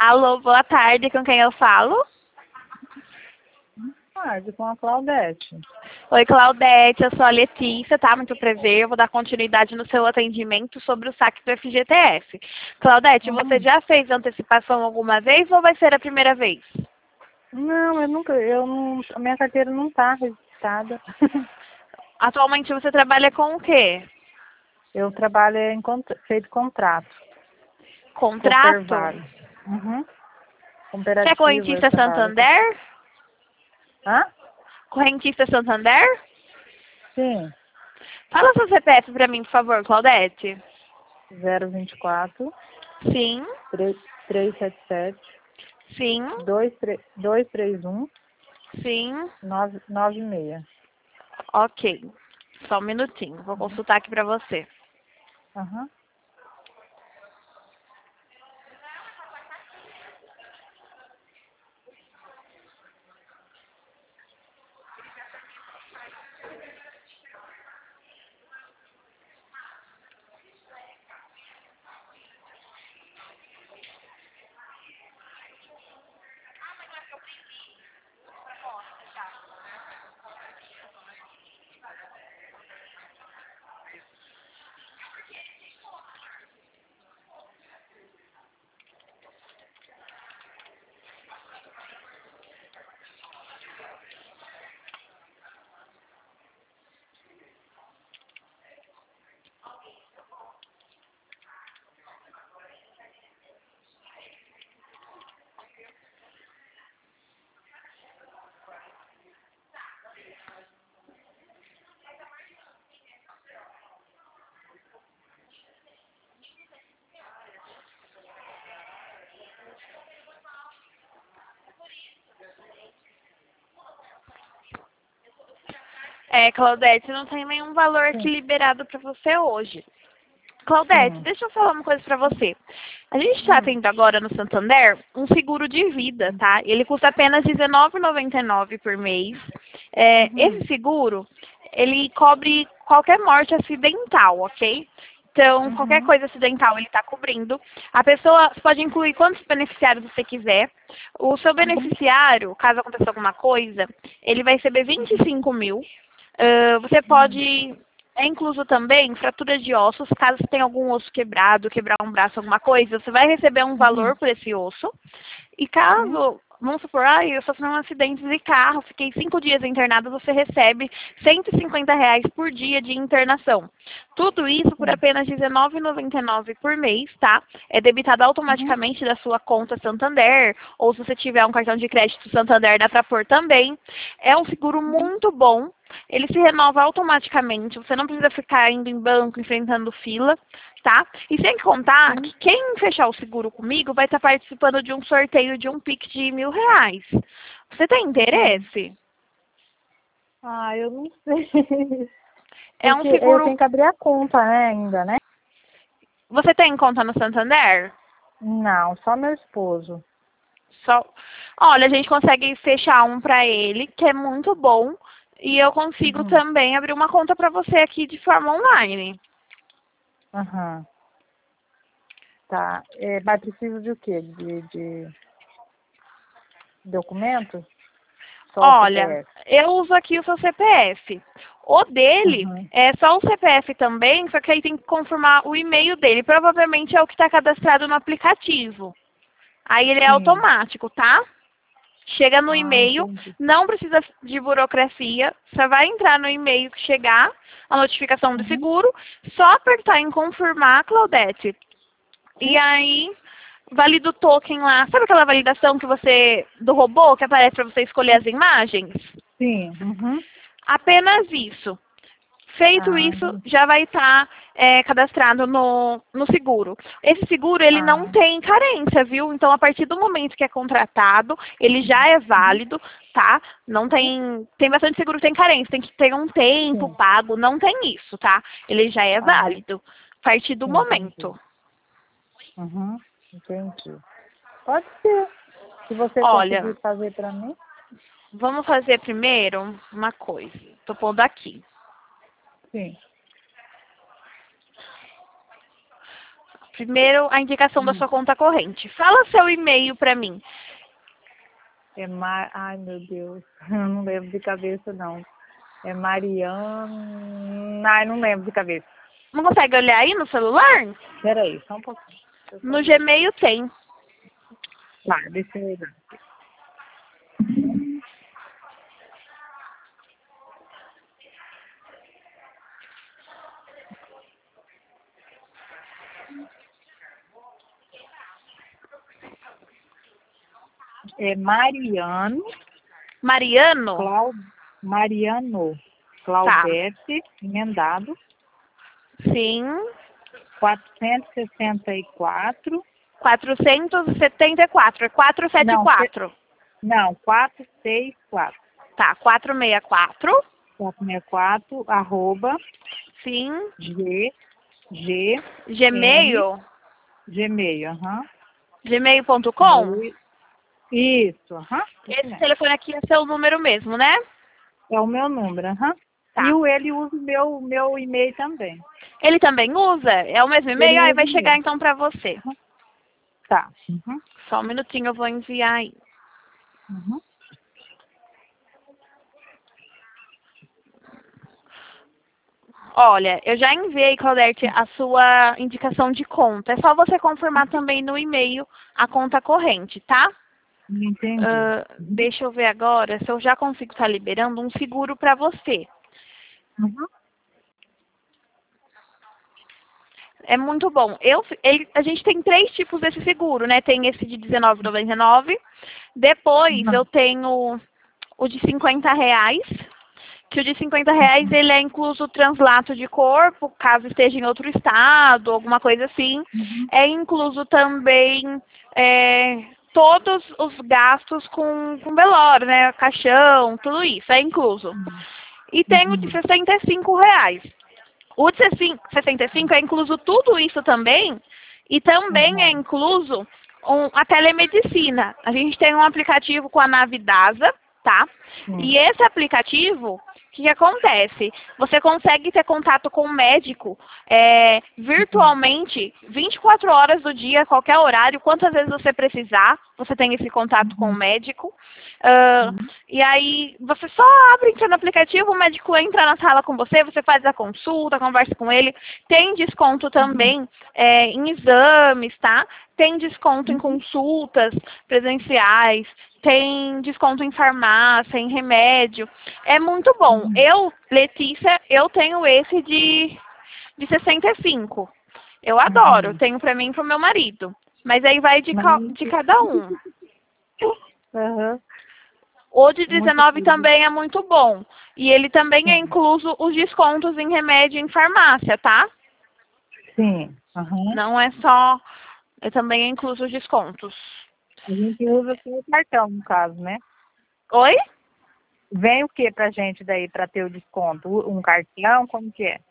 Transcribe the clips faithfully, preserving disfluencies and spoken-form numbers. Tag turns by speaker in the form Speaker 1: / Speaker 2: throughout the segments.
Speaker 1: Alô, boa tarde, com quem eu falo?
Speaker 2: Tarde, com a Claudete.
Speaker 1: Oi, Claudete, eu sou a Letícia, tá? Muito prazer. Eu vou dar continuidade no seu atendimento sobre o saque do F G T S. Claudete, você
Speaker 2: Hum.
Speaker 1: já fez antecipação alguma vez ou vai ser a primeira vez?
Speaker 2: Não, eu nunca, eu não, a minha carteira não está registrada.
Speaker 1: Atualmente você trabalha com o quê?
Speaker 2: Eu trabalho em contra- feito contrato.
Speaker 1: Contrato?
Speaker 2: Coopervale. Uhum.
Speaker 1: Você é
Speaker 2: Cooperativa, eu
Speaker 1: correntista
Speaker 2: trabalho.
Speaker 1: Santander?
Speaker 2: Hã?
Speaker 1: Correntista Santander?
Speaker 2: Sim.
Speaker 1: Fala seu C P F pra mim, por favor, Claudete.
Speaker 2: zero vinte e quatro,
Speaker 1: Sim,
Speaker 2: trezentos e setenta e sete,
Speaker 1: sim,
Speaker 2: duzentos e trinta e um,
Speaker 1: sim.
Speaker 2: nove noventa e seis.
Speaker 1: Ok. Só um minutinho, vou consultar aqui pra você.
Speaker 2: Aham.
Speaker 1: É, Claudete, não tem nenhum valor aqui
Speaker 2: Sim.
Speaker 1: liberado pra você hoje. Claudete,
Speaker 2: Sim.
Speaker 1: deixa eu falar uma coisa pra você. A gente está
Speaker 2: Hum.
Speaker 1: tendo agora no Santander um seguro de vida, tá? Ele custa apenas dezenove reais e noventa e nove centavos por mês. É,
Speaker 2: Uhum.
Speaker 1: esse seguro, ele cobre qualquer morte acidental, ok? Então, qualquer
Speaker 2: Uhum.
Speaker 1: coisa acidental ele está cobrindo. A pessoa pode incluir quantos beneficiários você quiser. O seu
Speaker 2: Uhum.
Speaker 1: beneficiário, caso aconteça alguma coisa, ele vai receber vinte e cinco mil. Ah, você
Speaker 2: Uhum.
Speaker 1: pode é incluso também fratura de ossos, caso você tenha algum osso quebrado, quebrar um braço, alguma coisa, você vai receber um
Speaker 2: Uhum.
Speaker 1: valor por esse osso. E
Speaker 2: Uhum.
Speaker 1: caso, vamos supor, ah, eu sofri um acidente de carro, fiquei cinco dias internado, você recebe cento e cinquenta reais por dia de internação. Tudo isso por
Speaker 2: Sim.
Speaker 1: apenas dezenove reais e noventa e nove centavos por mês, tá? É debitado
Speaker 2: Uhum.
Speaker 1: automaticamente da sua conta Santander, ou se você tiver um cartão de crédito Santander, dá pra pôr também. É um seguro
Speaker 2: Uhum.
Speaker 1: muito bom. Ele se renova automaticamente, você não precisa ficar indo em banco, enfrentando fila, tá? E sem contar
Speaker 2: Sim.
Speaker 1: que quem fechar o seguro comigo vai estar participando de um sorteio de um Pix de mil reais. Você tem
Speaker 2: Sim.
Speaker 1: interesse?
Speaker 2: Ah, eu não sei.
Speaker 1: É um
Speaker 2: Porque eu
Speaker 1: seguro...
Speaker 2: tenho que abrir a conta, né, ainda, né?
Speaker 1: Você tem conta no Santander?
Speaker 2: Não, só meu esposo.
Speaker 1: Só... Olha, a gente consegue fechar um para ele, que é muito bom. E eu consigo
Speaker 2: Uhum.
Speaker 1: também abrir uma conta para você aqui de forma online.
Speaker 2: Aham. Tá. É, mas precisa de o quê? De, de documento? Só o
Speaker 1: Olha,
Speaker 2: C P F?
Speaker 1: eu uso aqui o seu C P F. O dele
Speaker 2: Uhum.
Speaker 1: é só o C P F também, só que aí tem que confirmar o e-mail dele. Provavelmente é o que está cadastrado no aplicativo. Aí ele é
Speaker 2: Sim.
Speaker 1: automático, tá? Chega no
Speaker 2: Ah,
Speaker 1: e-mail,
Speaker 2: entendi.
Speaker 1: não precisa de burocracia. Você vai entrar no e-mail que chegar, a notificação do
Speaker 2: Uhum.
Speaker 1: seguro, só apertar em confirmar, Claudete. E
Speaker 2: Sim?
Speaker 1: aí, valida o token lá. Sabe aquela validação que você, do robô, que aparece para você escolher as imagens?
Speaker 2: Sim. Uhum.
Speaker 1: Apenas isso. Feito
Speaker 2: Ah,
Speaker 1: isso,
Speaker 2: entendi.
Speaker 1: já vai estar é, cadastrado no, no seguro. Esse seguro, ele não
Speaker 2: Ah.
Speaker 1: tem carência, viu? Então, a partir do momento que é contratado, ele já é
Speaker 2: Uhum.
Speaker 1: válido, tá? Não
Speaker 2: Uhum.
Speaker 1: tem... Tem bastante seguro que tem carência, tem que ter um tempo
Speaker 2: Sim.
Speaker 1: pago. Não tem isso, tá? Ele já é
Speaker 2: Ah,
Speaker 1: válido. A partir do
Speaker 2: sim, entendi.
Speaker 1: momento.
Speaker 2: Uhum. Entendi. Pode ser. Se você
Speaker 1: Olha,
Speaker 2: conseguir fazer para mim.
Speaker 1: vamos fazer primeiro uma coisa. Tô pondo aqui.
Speaker 2: Sim.
Speaker 1: Primeiro, a indicação da sua conta corrente. Fala seu e-mail para mim.
Speaker 2: É Mar... Ai, meu Deus. Eu não lembro de cabeça, não. É Mariana... Ai, não lembro de cabeça.
Speaker 1: Não consegue olhar aí no celular?
Speaker 2: Peraí, só um pouquinho.
Speaker 1: No Gmail tem.
Speaker 2: Tá, deixa eu olhar. É Mariano...
Speaker 1: Mariano?
Speaker 2: Clau... Mariano Claudete, emendado,
Speaker 1: Sim.
Speaker 2: quatrocentos e sessenta e quatro.
Speaker 1: quatrocentos e setenta e quatro. É quatrocentos e setenta e quatro.
Speaker 2: Não, quatrocentos e sessenta e quatro.
Speaker 1: Tá, quatrocentos e sessenta e quatro.
Speaker 2: quatrocentos e sessenta e quatro, arroba,
Speaker 1: Sim.
Speaker 2: G, G,
Speaker 1: Gmail?
Speaker 2: M, Gmail, aham.
Speaker 1: gmail ponto com?
Speaker 2: Isso, aham.
Speaker 1: Esse telefone aqui é seu número mesmo, né?
Speaker 2: É o meu número, aham.
Speaker 1: Tá.
Speaker 2: E o ele usa o meu, meu e-mail também.
Speaker 1: Ele também usa? É o mesmo e-mail?
Speaker 2: Ele
Speaker 1: Aí
Speaker 2: usa
Speaker 1: vai
Speaker 2: o
Speaker 1: chegar
Speaker 2: meu.
Speaker 1: então pra você.
Speaker 2: Tá. Uhum.
Speaker 1: Só um minutinho, eu vou enviar aí.
Speaker 2: Uhum.
Speaker 1: Olha, eu já enviei, Claudete, a sua indicação de conta. É só você confirmar também no e-mail a conta corrente, tá?
Speaker 2: Entendi.
Speaker 1: Uh, deixa eu ver agora se eu já consigo estar liberando um seguro para você.
Speaker 2: Uhum.
Speaker 1: É muito bom. Eu, ele, a gente tem três tipos desse seguro, né? Tem esse de dezenove reais e noventa e nove centavos. Depois
Speaker 2: Uhum.
Speaker 1: eu tenho o de cinquenta reais. Que o de cinquenta reais ele é incluso o translato de corpo, caso esteja em outro estado, alguma coisa assim.
Speaker 2: Uhum.
Speaker 1: É incluso também é, todos os gastos com, com velório, né? Caixão, tudo isso é incluso. E tem o de sessenta e cinco reais. O de sessenta e cinco é incluso tudo isso também, e também
Speaker 2: Uhum.
Speaker 1: é incluso um, a telemedicina. A gente tem um aplicativo com a Navidasa, tá?
Speaker 2: Sim.
Speaker 1: E esse aplicativo, o que, que acontece? Você consegue ter contato com o médico é, virtualmente, vinte e quatro horas do dia, qualquer horário, quantas vezes você precisar, você tem esse contato com o médico. Uh, e aí, você só abre, entra no aplicativo, o médico entra na sala com você, você faz a consulta, conversa com ele. Tem desconto também é, em exames, tá? Tem desconto em consultas presenciais, tem desconto em farmácia, em remédio. É muito bom. Eu, Letícia, eu tenho esse de, de sessenta e cinco. Eu adoro,
Speaker 2: Uhum.
Speaker 1: tenho pra mim e pro meu marido. Mas aí vai de, ca- de cada um.
Speaker 2: Uhum.
Speaker 1: O de
Speaker 2: Muito
Speaker 1: dezenove
Speaker 2: lindo.
Speaker 1: também é muito bom. E ele também é
Speaker 2: Sim.
Speaker 1: incluso os descontos em remédio em farmácia, tá?
Speaker 2: Sim. Uhum.
Speaker 1: Não é só... É também é incluso os descontos.
Speaker 2: A gente usa só o cartão, no caso, né?
Speaker 1: Oi?
Speaker 2: Vem o que pra gente daí para ter o desconto? Um cartão, como que é?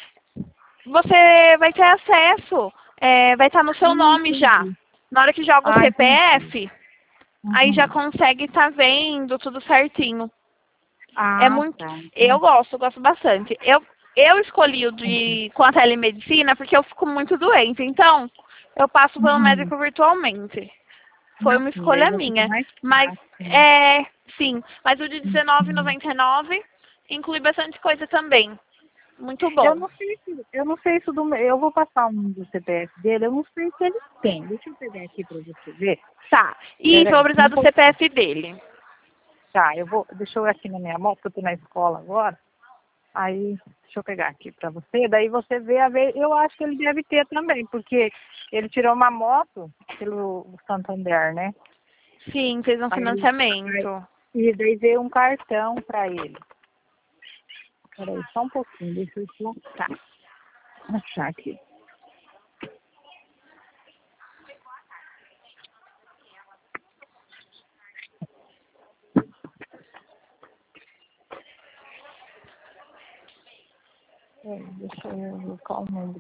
Speaker 1: Você vai ter acesso, é, vai estar no seu
Speaker 2: Hum,
Speaker 1: nome já.
Speaker 2: entendi.
Speaker 1: Na hora que joga o
Speaker 2: Ah,
Speaker 1: C P
Speaker 2: entendi.
Speaker 1: F, aí já
Speaker 2: Uhum.
Speaker 1: consegue estar vendo tudo certinho. É
Speaker 2: Ah,
Speaker 1: muito.
Speaker 2: tá.
Speaker 1: Eu
Speaker 2: Entendi.
Speaker 1: gosto, gosto bastante. Eu, eu escolhi o de com a telemedicina porque eu fico muito doente. Então, eu passo pelo
Speaker 2: Uhum.
Speaker 1: médico virtualmente. Foi
Speaker 2: Ah,
Speaker 1: uma
Speaker 2: sim, daí
Speaker 1: escolha
Speaker 2: já fica
Speaker 1: minha.
Speaker 2: mais
Speaker 1: Mas
Speaker 2: fácil, né?
Speaker 1: é, sim. Mas o de dezenove reais e
Speaker 2: Uhum.
Speaker 1: noventa e nove inclui bastante coisa também. Muito
Speaker 2: Eu
Speaker 1: bom.
Speaker 2: não sei se, eu não sei se o do, eu vou passar um do C P F dele, eu não sei se ele tem. Deixa eu pegar aqui para você ver.
Speaker 1: Tá. E
Speaker 2: Peraí,
Speaker 1: vou
Speaker 2: só
Speaker 1: precisar
Speaker 2: um
Speaker 1: do C P
Speaker 2: pouquinho.
Speaker 1: F dele.
Speaker 2: Tá, eu vou, deixa eu ir aqui na minha mão, porque eu tô na escola agora. Aí, deixa eu pegar aqui pra você, daí você vê a ver, eu acho que ele deve ter também, porque ele tirou uma moto pelo Santander, né?
Speaker 1: Sim, fez um
Speaker 2: Aí, aí,
Speaker 1: financiamento.
Speaker 2: e daí veio um cartão pra ele. Peraí, só um pouquinho, deixa eu só
Speaker 1: Tá.
Speaker 2: achar aqui. É, deixa eu ver qual o número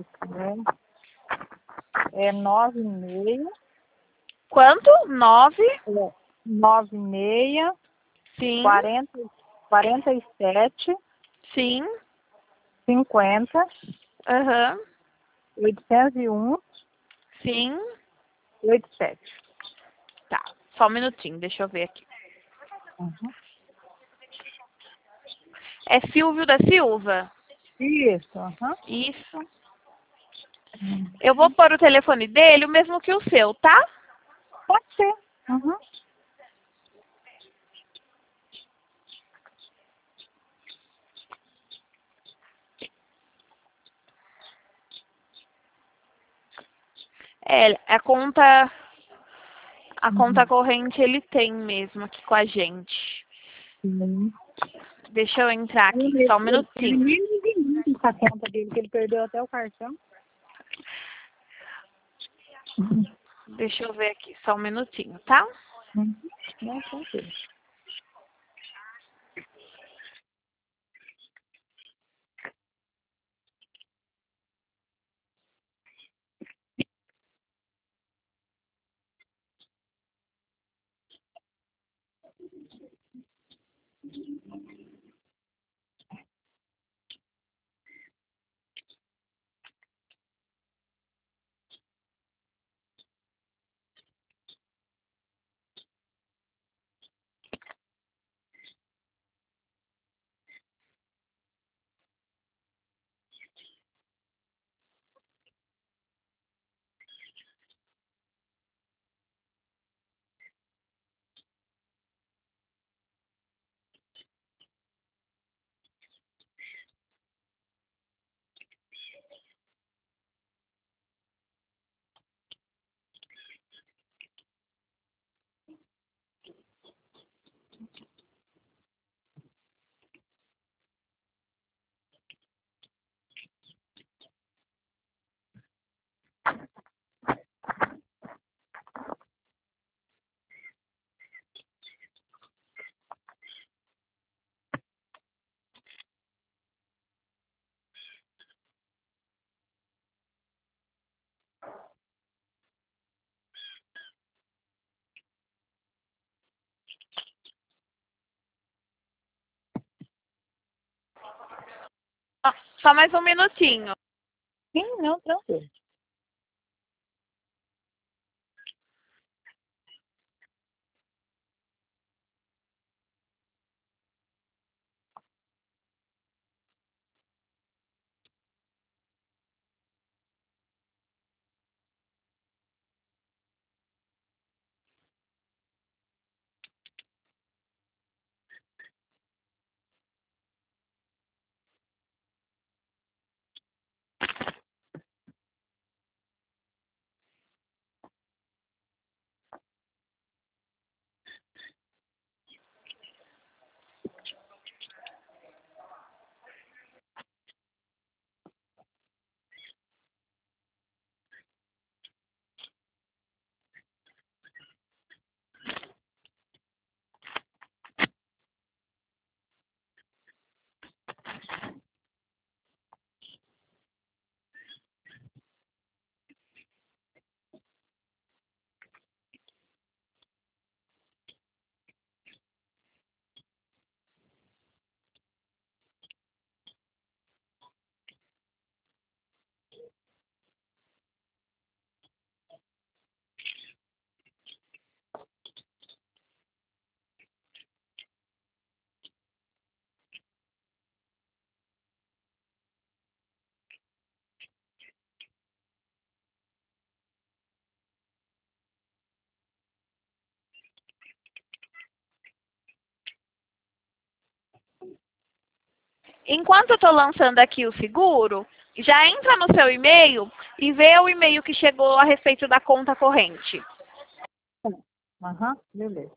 Speaker 2: que é. É nove meia,
Speaker 1: Quanto? Nove?
Speaker 2: é, nove meia,
Speaker 1: Sim.
Speaker 2: quarenta, quarenta e sete,
Speaker 1: Sim.
Speaker 2: cinquenta,
Speaker 1: Aham.
Speaker 2: oitocentos e um,
Speaker 1: Sim.
Speaker 2: oito sete.
Speaker 1: Tá. Só um minutinho, deixa eu ver aqui.
Speaker 2: Uhum.
Speaker 1: É Silvio da Silva?
Speaker 2: Isso, aham.
Speaker 1: Isso.
Speaker 2: Hum.
Speaker 1: Eu vou pôr o telefone dele, o mesmo que o seu, tá?
Speaker 2: Pode ser. Uhum.
Speaker 1: É, a conta, a conta
Speaker 2: Uhum.
Speaker 1: corrente ele tem mesmo aqui com a gente.
Speaker 2: Sim.
Speaker 1: Deixa eu entrar aqui,
Speaker 2: Ele,
Speaker 1: só um
Speaker 2: ele, ele
Speaker 1: minutinho.
Speaker 2: nem me vendeu essa conta dele, que ele perdeu até o cartão. Uhum.
Speaker 1: Deixa eu ver aqui, só um minutinho, tá?
Speaker 2: Uhum. Não, tranquilo.
Speaker 1: Ó, só mais um minutinho.
Speaker 2: Sim, não, tranquilo.
Speaker 1: Enquanto eu tô lançando aqui o seguro, já entra no seu e-mail e vê o e-mail que chegou a respeito da conta corrente.
Speaker 2: Aham, beleza.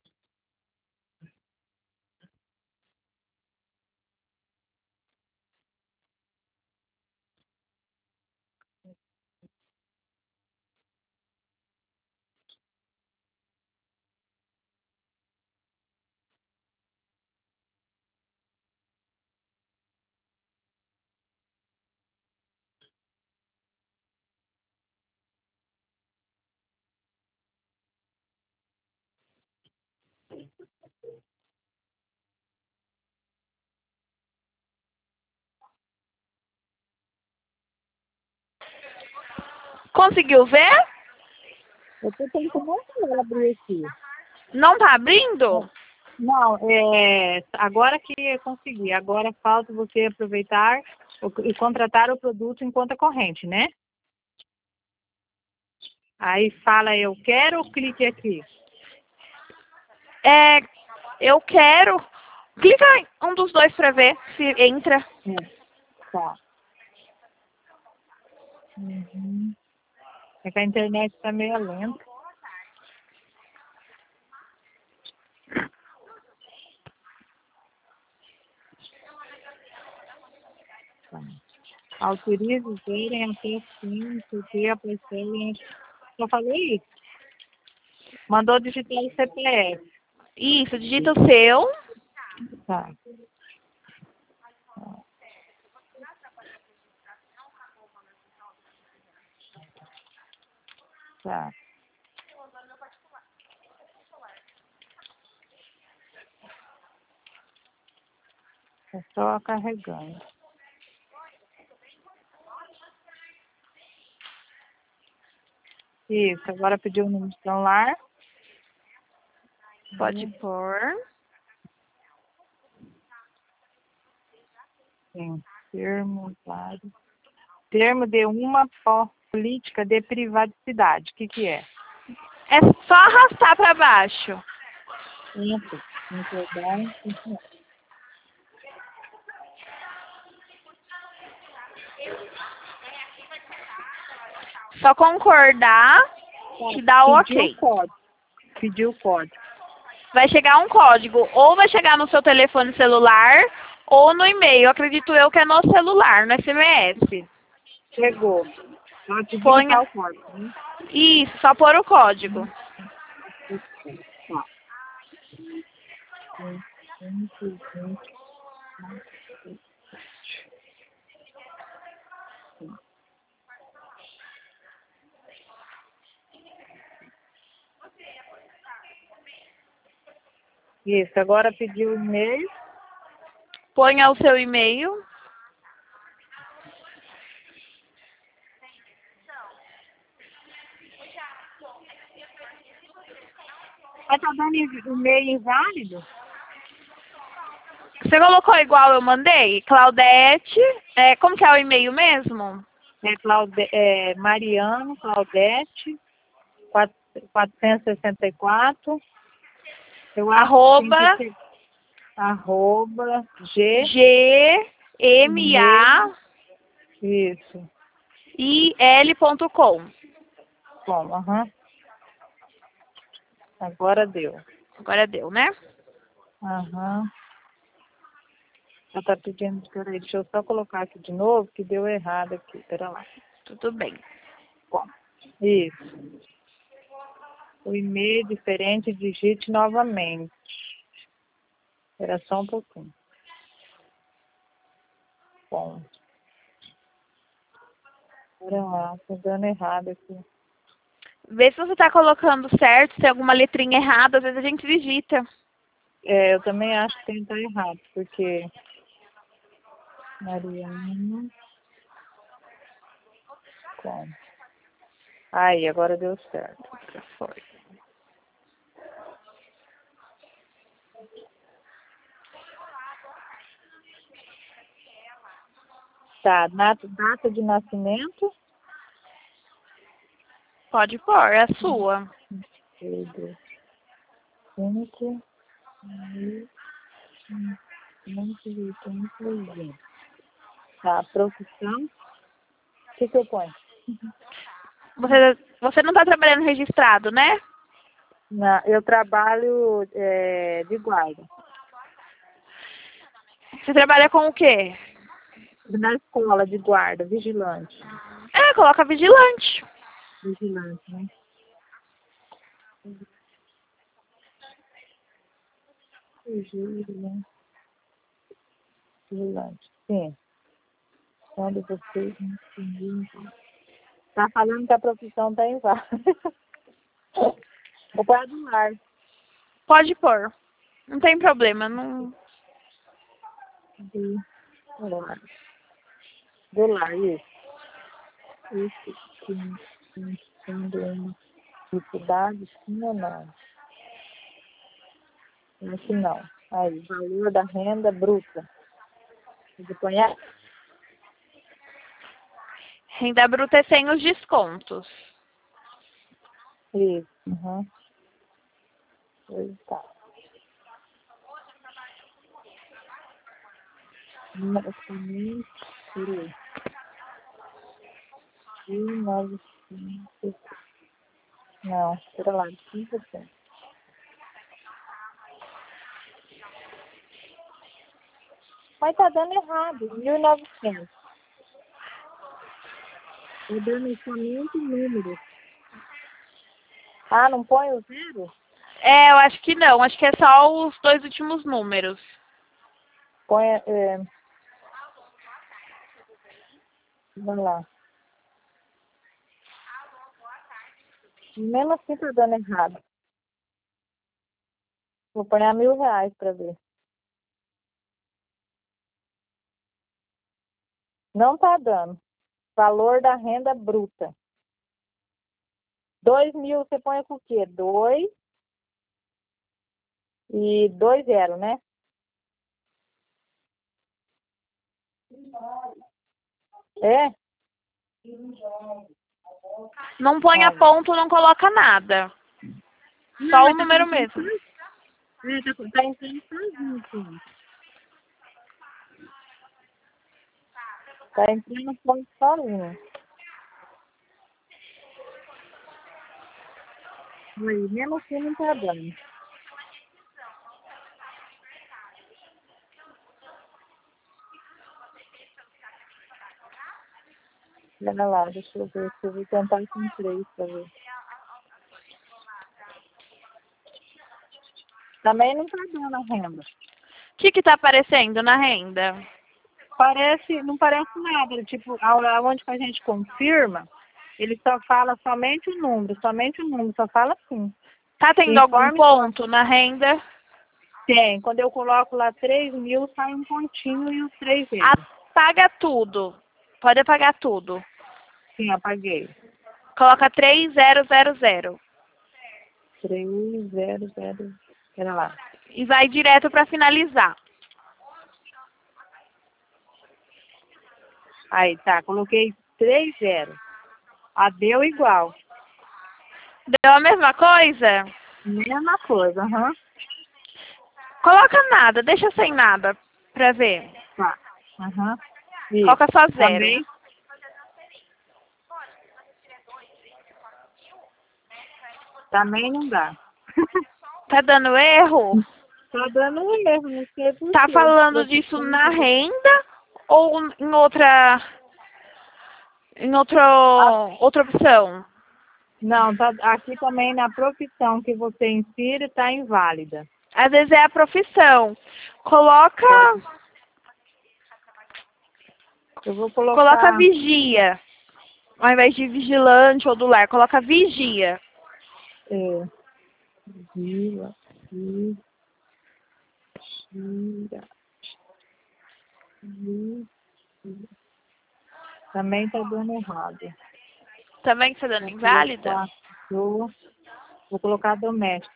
Speaker 1: Conseguiu ver?
Speaker 2: Eu tô tentando abrir aqui.
Speaker 1: Não tá abrindo?
Speaker 2: Não, é, agora que eu consegui. Agora falta você aproveitar o- e contratar o produto em conta corrente, né? Aí fala eu quero, clique aqui.
Speaker 1: É, eu quero. Clica em um dos dois pra ver se entra.
Speaker 2: É, tá. Uhum. É que a internet tá meio lenta. Tá. Autorize verem até sim, porque aparecerem. Só falei isso. Mandou digitar o C P F.
Speaker 1: Isso, digita o seu.
Speaker 2: Tá. Tá. É só carregando. Isso, agora pediu o número de celular.
Speaker 1: Pode pôr.
Speaker 2: Sim. Termo, vários. Termo de uma política de privacidade. O que que é?
Speaker 1: É só arrastar pra baixo.
Speaker 2: Enter. Concordar. Continuar.
Speaker 1: Só concordar que dá o
Speaker 2: Pediu o
Speaker 1: ok.
Speaker 2: código. Pediu o código.
Speaker 1: Vai chegar um código. Ou vai chegar no seu telefone celular ou no e-mail. Acredito eu que é no celular, no S M S.
Speaker 2: Chegou. Ela pediu
Speaker 1: Ponha.
Speaker 2: tal código, né?
Speaker 1: Isso, só pôr o código.
Speaker 2: Tá. Sim, sim, sim, sim. Isso, agora pediu o e-mail.
Speaker 1: Ponha o seu e-mail.
Speaker 2: Mas tá dando e-mail inválido?
Speaker 1: Você colocou igual eu mandei? Claudete. É, como que é o e-mail mesmo?
Speaker 2: É, Claude, é Mariano, Claudete, quatrocentos e sessenta e quatro. Eu acho que tem que
Speaker 1: Arroba
Speaker 2: ser arroba G,
Speaker 1: G M A
Speaker 2: e-mail, isso,
Speaker 1: I L ponto com.
Speaker 2: bom, aham, agora deu,
Speaker 1: Agora deu, né?
Speaker 2: aham, ela tá pedindo, peraí, deixa eu só colocar aqui de novo, que deu errado aqui, pera lá,
Speaker 1: Tudo bem.
Speaker 2: bom, isso, o e-mail diferente, digite novamente, era só um pouquinho, bom, pera lá, tá dando errado aqui.
Speaker 1: Vê se você está colocando certo, se tem alguma letrinha errada, às vezes a gente digita.
Speaker 2: É, eu também acho que tem que estar errado, porque Mariana, com. Aí, agora deu certo.
Speaker 1: Foi.
Speaker 2: Tá, data, data de nascimento.
Speaker 1: Pode pôr, é a sua.
Speaker 2: Pedro. Cinco. Mil. Muito oitenta. Tá, profissão. O que que eu ponho?
Speaker 1: Você, você não está trabalhando registrado, né?
Speaker 2: Na, eu trabalho é, de guarda.
Speaker 1: Você trabalha com o quê?
Speaker 2: Na escola de guarda, vigilante.
Speaker 1: É, coloca vigilante.
Speaker 2: Vigilante, né? Vigilante. Vigilante. Sim. Quando você. Tá falando que a profissão tá em vaga. Vou pôr do lar.
Speaker 1: Pode pôr. Não tem problema. Não...
Speaker 2: Do lar. Do lar, isso. Isso. Sim, sim, sim, Dificuldade, sim ou não? Acho que não. Aí, valor da renda bruta. Você põe a...
Speaker 1: Renda bruta é sem os descontos.
Speaker 2: Isso. Uhum. Pois tá. Orçamento, peraí. mil e novecentos. Não, espera lá, cinco por cento. Mas tá dando errado, mil e novecentos. Tá dando somente números. Ah, não põe o zero?
Speaker 1: É, eu acho que não. Acho que é só os dois últimos números.
Speaker 2: Põe, é... Vamos lá. Mesmo assim tá dando errado. Vou pôr a mil reais pra ver. Não tá dando. Valor da renda bruta. Dois mil, você põe com o quê? Dois e dois zero, né? É?
Speaker 1: Não põe a
Speaker 2: Ah,
Speaker 1: ponto, não coloca nada.
Speaker 2: não,
Speaker 1: Só o
Speaker 2: mas tá
Speaker 1: número
Speaker 2: colocando
Speaker 1: mesmo.
Speaker 2: sozinho. É, tá, tá entrando sozinho, sim. Tá entrando ponto sozinho. Aí, mesmo assim não tá dando. Olha lá, deixa eu ver. Se eu vou tentar com três pra ver. Também não tá dando a renda.
Speaker 1: O que que tá aparecendo na renda?
Speaker 2: Parece, não parece nada. Tipo, aonde que a gente confirma, ele só fala somente o número, somente o número, só fala assim.
Speaker 1: Tá tendo algum
Speaker 2: Informe só.
Speaker 1: ponto na renda?
Speaker 2: Tem. Quando eu coloco lá três mil, sai um pontinho e os três zeros.
Speaker 1: Apaga tudo. Pode apagar tudo.
Speaker 2: Sim, apaguei.
Speaker 1: Coloca três zero zero zero.
Speaker 2: Três, zero, zero. Pera lá.
Speaker 1: E vai direto para finalizar.
Speaker 2: Aí, tá. Coloquei três zero. A deu igual.
Speaker 1: Deu a mesma coisa?
Speaker 2: Mesma coisa, aham.
Speaker 1: Coloca nada, deixa sem nada pra ver.
Speaker 2: Tá. Aham. Isso.
Speaker 1: Coloca só zero.
Speaker 2: Também, também não dá.
Speaker 1: Tá dando erro?
Speaker 2: Tá dando um erro, não sei por
Speaker 1: Tá
Speaker 2: quê.
Speaker 1: falando
Speaker 2: Eu
Speaker 1: disso
Speaker 2: tô
Speaker 1: na
Speaker 2: tentando-
Speaker 1: renda ou em outra em outro,
Speaker 2: Ah,
Speaker 1: outra opção?
Speaker 2: não, tá aqui também na profissão que você insere tá inválida.
Speaker 1: Às vezes é a profissão. Coloca
Speaker 2: Eu vou
Speaker 1: coloca
Speaker 2: colocar
Speaker 1: vigia. Ao invés de vigilante ou do lar, coloca vigia.
Speaker 2: é, vila, vigia, vigia. Também tá dando errado.
Speaker 1: Também está dando
Speaker 2: Vou
Speaker 1: inválida?
Speaker 2: colocar, do, vou colocar doméstico.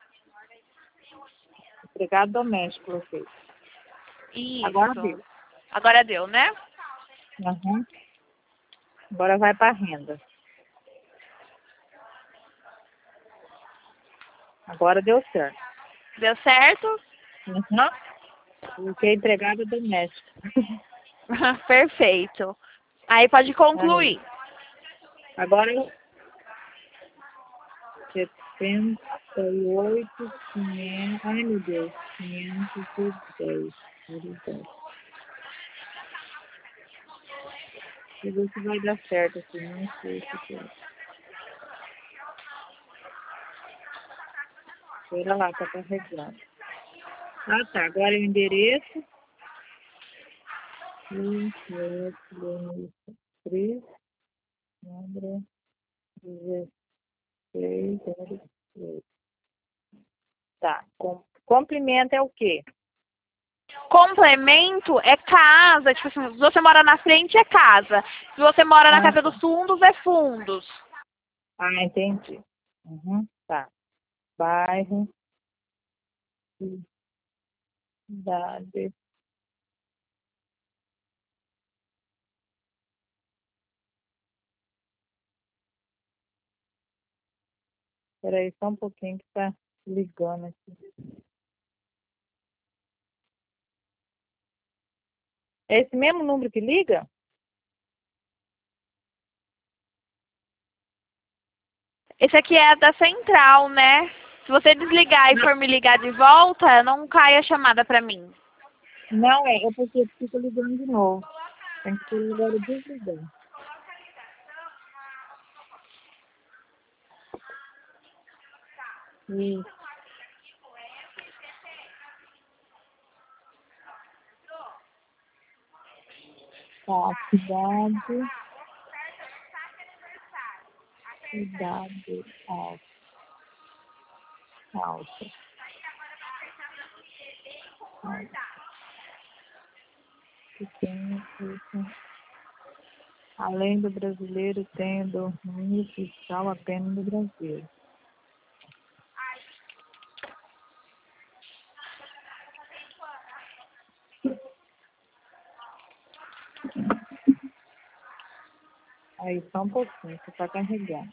Speaker 2: Empregado doméstico, coloquei. Agora
Speaker 1: Isso.
Speaker 2: deu.
Speaker 1: Agora deu, né?
Speaker 2: Uhum. Agora vai para renda. Agora deu certo.
Speaker 1: Deu certo?
Speaker 2: Uhum. Coloquei empregado doméstico.
Speaker 1: Perfeito. Aí pode concluir.
Speaker 2: Aí. Agora setenta e oito, quinhentos. Ai, meu Deus. quinhentos e dez. Deixa eu ver se vai dar certo aqui. Não sei se vai. Espera lá, tá carregando. Ah, tá. Agora é o endereço. um, sete, dois, três, número dezesseis, zero seis. Tá. Com, complemento é o quê?
Speaker 1: Complemento é casa. Tipo assim, se você mora na frente, é casa. Se você mora na
Speaker 2: Ah,
Speaker 1: casa
Speaker 2: tá.
Speaker 1: dos fundos, é fundos.
Speaker 2: Ah, entendi. Uhum, tá. Bairro, cidade. Peraí, só um pouquinho que tá ligando aqui. É esse mesmo número que liga?
Speaker 1: Esse aqui é da central, né? Se você desligar e for me ligar de volta, não cai a chamada pra mim.
Speaker 2: Não, é, é porque fica ligando de novo. Tem que ser agora desligar. Isso. Tá, cidade, cidade alta, alta, alta. Que tem isso. Além do brasileiro, tem domínio fiscal apenas do Brasil. Aí, só um pouquinho, você está carregando.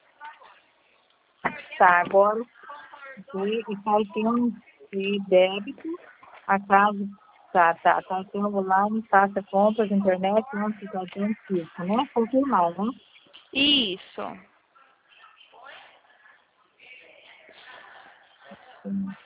Speaker 2: Tá, agora, e, e fala que tem um de débito, a casa, tá, tá, tá, tem online, faça compras, internet, não precisa ter um físico, né? Confirmar, né?
Speaker 1: Isso.
Speaker 2: Sim.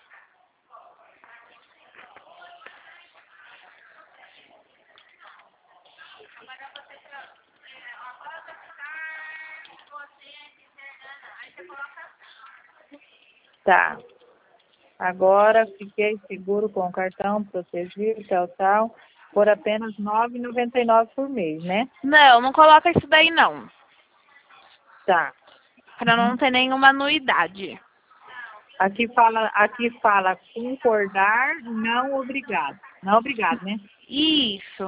Speaker 2: Tá. Agora fiquei seguro com o cartão protegido, tal, tal, por apenas nove reais e noventa e nove centavos por mês, né?
Speaker 1: Não, não coloca isso daí não.
Speaker 2: Tá.
Speaker 1: Pra não ter nenhuma anuidade.
Speaker 2: Aqui fala, aqui fala concordar, não obrigado. Não obrigado, né?
Speaker 1: Isso.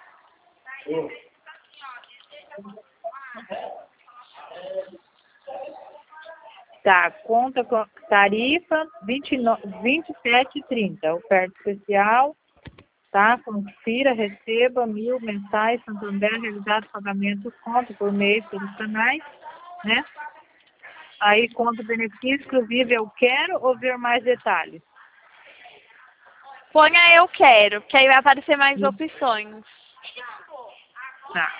Speaker 2: Tá, conta com tarifa vinte e nove, vinte e sete e trinta, oferta especial, tá? Confira, receba mil mensais, Santander, realizado pagamento, conta por mês pelos canais, né? Aí conta benefício, inclusive eu quero ou ver mais detalhes?
Speaker 1: Ponha eu quero, que aí vai aparecer mais opções.
Speaker 2: Tá.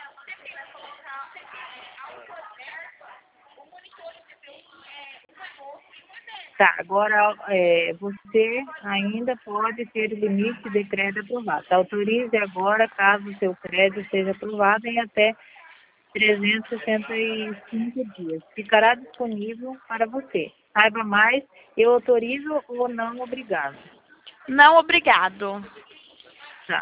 Speaker 2: Tá, agora é, você ainda pode ter o limite de crédito aprovado. Autorize agora caso o seu crédito seja aprovado em até trezentos e sessenta e cinco dias. Ficará disponível para você. Saiba mais, eu autorizo ou não obrigado.
Speaker 1: Não, obrigado.
Speaker 2: Tá.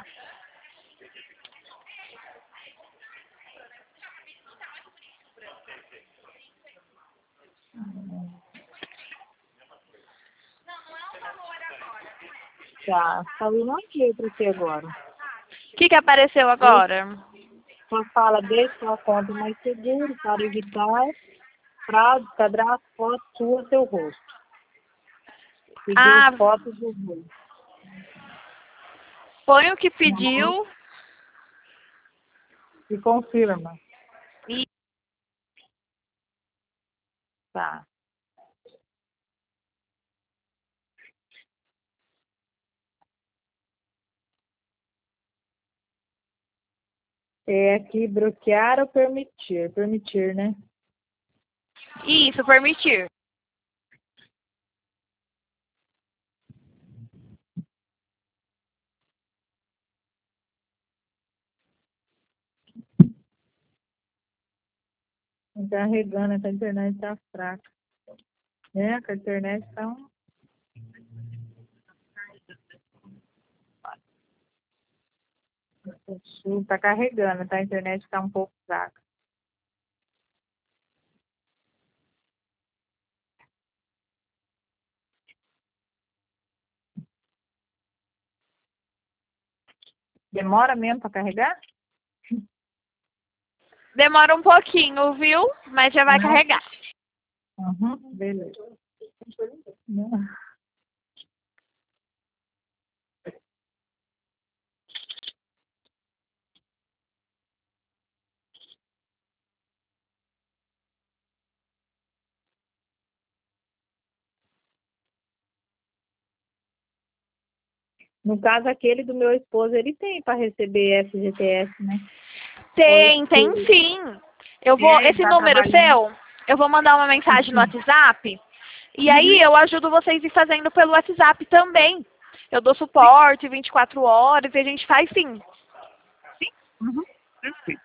Speaker 2: Tá, saiu um aqui para você agora.
Speaker 1: O que, que apareceu agora?
Speaker 2: Só fala, deixe sua conta mais segura para evitar fraude, cadastro, foto sua, seu rosto. Pediu
Speaker 1: Ah,
Speaker 2: fotos do rosto.
Speaker 1: põe o que pediu.
Speaker 2: E confirma.
Speaker 1: E
Speaker 2: Tá. É aqui bloquear ou permitir? Permitir, né?
Speaker 1: isso, permitir.
Speaker 2: Não tá regando, essa internet tá fraca. Né? Que a internet tá um... Tá carregando, tá? A internet tá um pouco fraca. Demora mesmo para carregar?
Speaker 1: Demora um pouquinho, viu? Mas já vai
Speaker 2: Uhum.
Speaker 1: carregar.
Speaker 2: Uhum, beleza. Não. No caso, aquele do meu esposo, ele tem para receber F G T S, né?
Speaker 1: Tem, tem sim. Eu vou,
Speaker 2: É, ele
Speaker 1: esse
Speaker 2: tá
Speaker 1: número
Speaker 2: trabalhando.
Speaker 1: seu, eu vou mandar uma mensagem no WhatsApp e aí eu ajudo vocês a ir fazendo pelo WhatsApp também. Eu dou suporte vinte e quatro horas e a gente faz sim.
Speaker 2: Uhum, perfeito.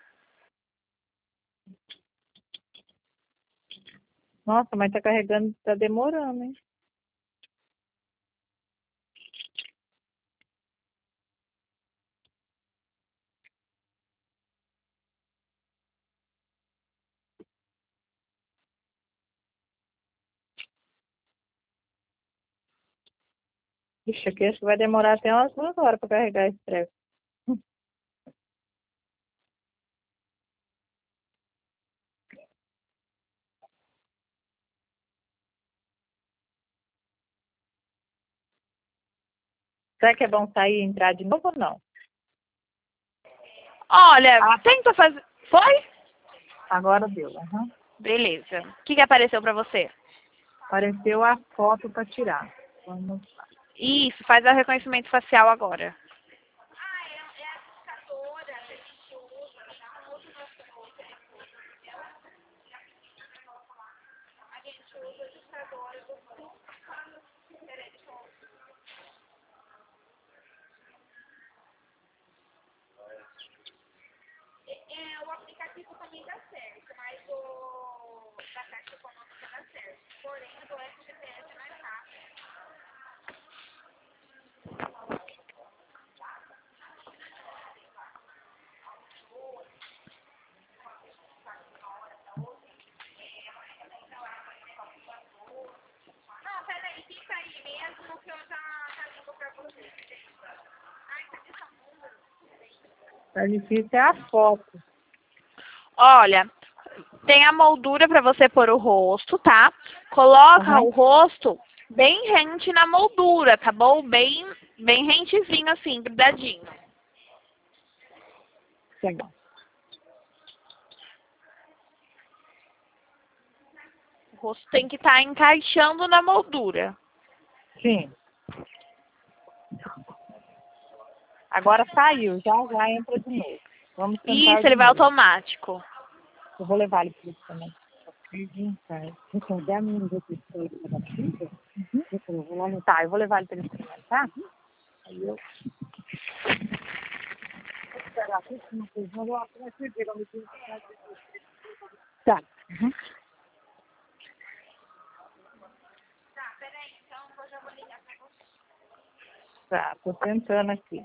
Speaker 2: Nossa, mas tá carregando, tá demorando, hein? Ixi, aqui acho que vai demorar até umas duas horas para carregar esse treco. Será que é bom sair e entrar de novo ou não?
Speaker 1: Olha,
Speaker 2: Ah,
Speaker 1: tenta fazer. Foi?
Speaker 2: agora deu. Uhum.
Speaker 1: Beleza. O que, que apareceu pra você?
Speaker 2: Apareceu a foto para tirar. Vamos lá.
Speaker 1: Isso, faz o reconhecimento facial agora.
Speaker 2: Tá difícil é a foto.
Speaker 1: Olha, tem a moldura pra você pôr o rosto, tá? Coloca
Speaker 2: Uhum.
Speaker 1: o rosto bem rente na moldura, tá bom? Bem, bem rentezinho assim, grudadinho.
Speaker 2: Legal.
Speaker 1: O rosto tem que estar encaixando na moldura.
Speaker 2: Sim. Agora saiu, já já entra de novo. Vamos tentar
Speaker 1: Isso, ele
Speaker 2: de
Speaker 1: vai
Speaker 2: novo.
Speaker 1: automático.
Speaker 2: Eu vou levar ele para isso também. Recordar a minha pessoa da filha? Eu vou lá. Tá, eu vou levar ele para ele também, tá? Aí eu. Tá. Uhum. Tá, tô tentando aqui.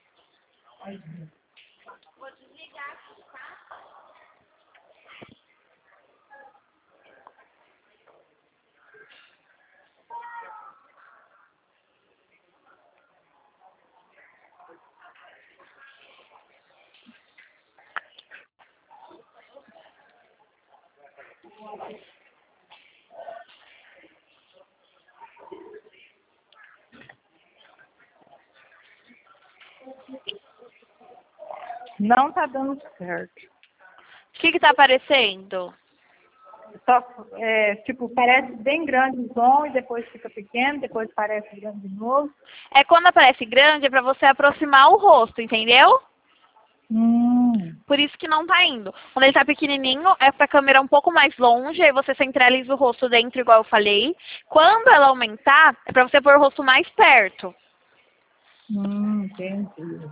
Speaker 2: Não tá dando certo.
Speaker 1: O que que tá aparecendo?
Speaker 2: Só, é, tipo, parece bem grande o som e depois fica pequeno, depois parece grande de novo.
Speaker 1: É quando aparece grande, é pra você aproximar o rosto, entendeu?
Speaker 2: Hum,
Speaker 1: Por isso que não tá indo. Quando ele tá pequenininho, é pra câmera um pouco mais longe, aí você centraliza o rosto dentro, igual eu falei. Quando ela aumentar, é pra você pôr o rosto mais perto.
Speaker 2: hum, entendi.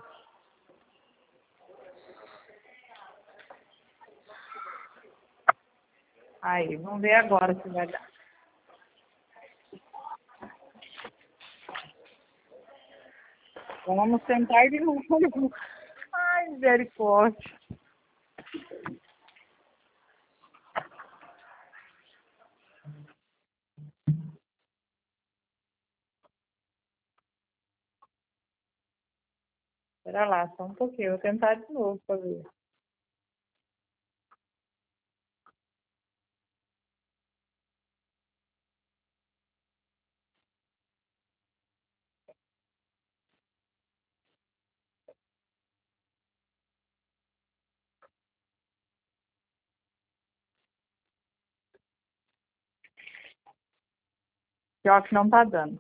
Speaker 2: Aí, vamos ver agora se vai dar. Vamos tentar de novo. Ai, misericórdia. Espera lá, só um pouquinho. Eu vou tentar de novo para ver. Pior que não tá dando.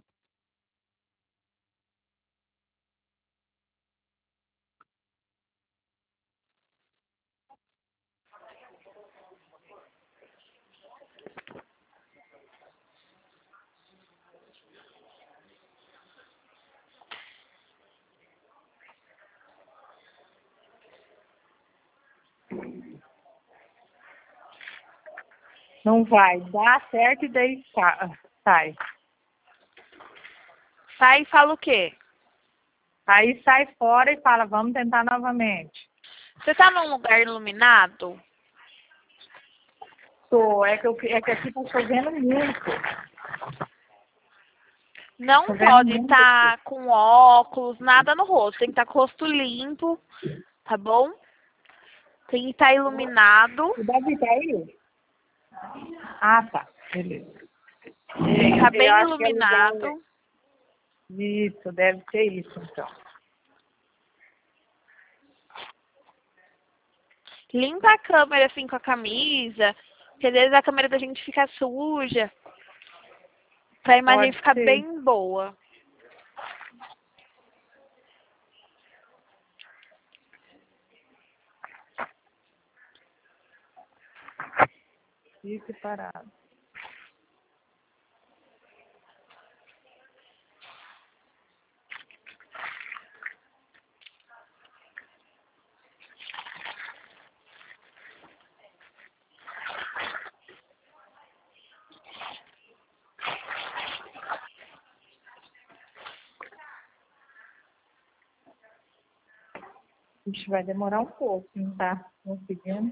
Speaker 2: Não vai, dá certo e daí sai.
Speaker 1: Sai e fala o quê?
Speaker 2: Aí sai fora e fala, vamos tentar novamente.
Speaker 1: Você tá num lugar iluminado?
Speaker 2: Tô, é que, eu, é que aqui tá chovendo muito.
Speaker 1: Não
Speaker 2: Chovendo
Speaker 1: pode
Speaker 2: muito
Speaker 1: estar com óculos, nada no rosto. Tem que estar com o rosto limpo, tá bom? Tem que estar iluminado.
Speaker 2: O Davi tá aí? Ah, tá. Beleza.
Speaker 1: Tem que estar bem
Speaker 2: Eu acho que é lugar-
Speaker 1: iluminado.
Speaker 2: Isso, deve ser isso, então.
Speaker 1: Limpa a câmera assim com a camisa, porque às vezes a câmera da gente fica suja, pra imagem
Speaker 2: Pode
Speaker 1: ficar
Speaker 2: ser.
Speaker 1: bem boa.
Speaker 2: Fique parado. Ixi, vai demorar um pouco, não tá conseguindo.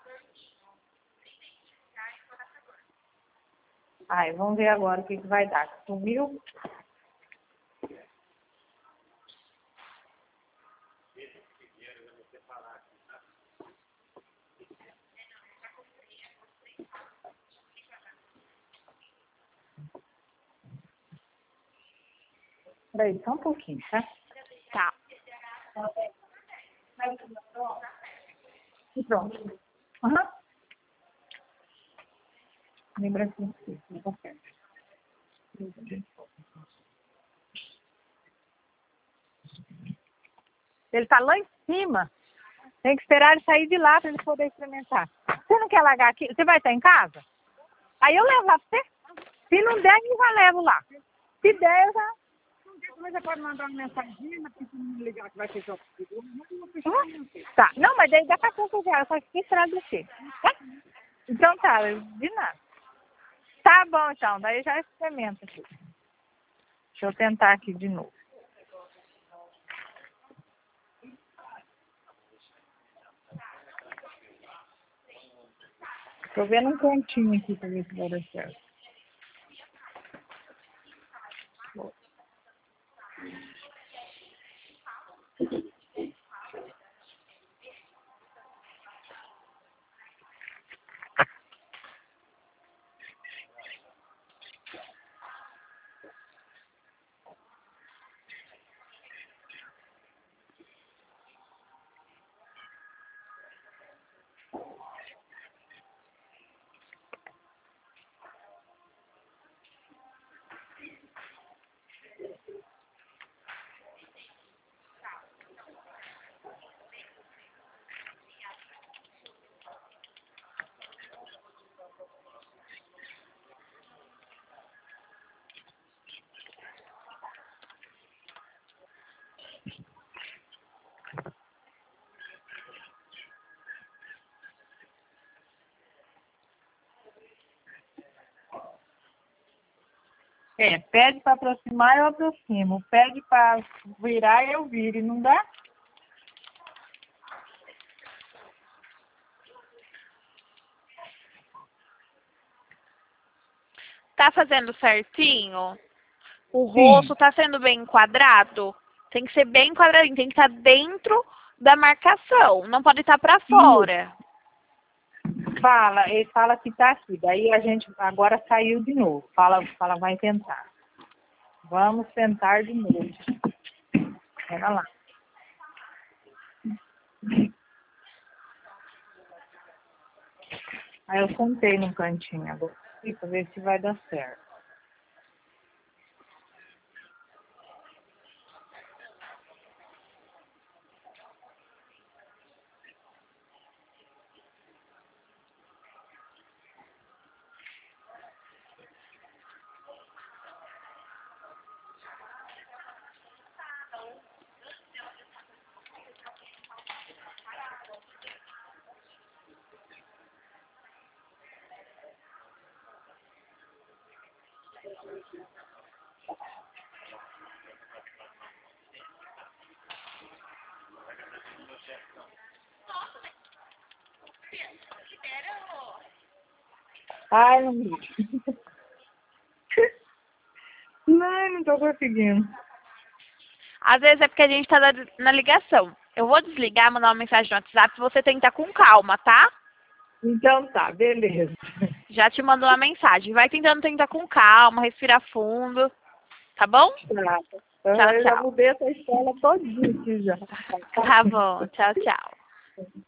Speaker 2: Ai, vamos ver agora o que, que vai dar. Sumiu? Peraí, só um pouquinho, tá?
Speaker 1: Tá.
Speaker 2: E pronto. Aham. Lembra assim, tá certo. Ele tá lá em cima. Tem que esperar ele sair de lá para ele poder experimentar. Você não quer largar aqui? Você vai estar em casa? Aí eu levo lá pra você. Se não der, eu já levo lá. Se der, eu já... Mas você pode mandar uma mensagem, mas se não me ligar que vai ser só uhum. Tá. Não, mas daí daqui a pouco eu já. Eu só fiquei esperando você. Tá? Então tá, de nada. Tá bom, então. Daí eu já experimento aqui. Deixa eu tentar aqui de novo. Tô vendo um cantinho aqui pra ver se vai dar certo. É, pede para aproximar, eu aproximo. Pede para virar, eu viro. E não dá?
Speaker 1: Tá fazendo certinho? O
Speaker 2: Sim.
Speaker 1: rosto tá sendo bem enquadrado? Tem que ser bem enquadradinho, tem que estar dentro da marcação, não pode estar pra fora.
Speaker 2: Fala, ele fala que tá aqui. Daí a gente agora saiu de novo. Fala, fala, vai tentar. Vamos tentar de novo. Pega lá. Aí eu sentei num cantinho agora para ver se vai dar certo. Ai, não vi. Não, não tô conseguindo.
Speaker 1: Às vezes é porque a gente tá na, na ligação. Eu vou desligar, mandar uma mensagem no WhatsApp e você tentar com calma, tá?
Speaker 2: Então tá, beleza.
Speaker 1: Já te mandou uma mensagem. Vai tentando tentar com calma, respira fundo. Tá bom?
Speaker 2: Tá.
Speaker 1: Tchau,
Speaker 2: Eu já
Speaker 1: tchau.
Speaker 2: mudei essa escola todinha aqui já.
Speaker 1: Tá bom. Tchau, tchau.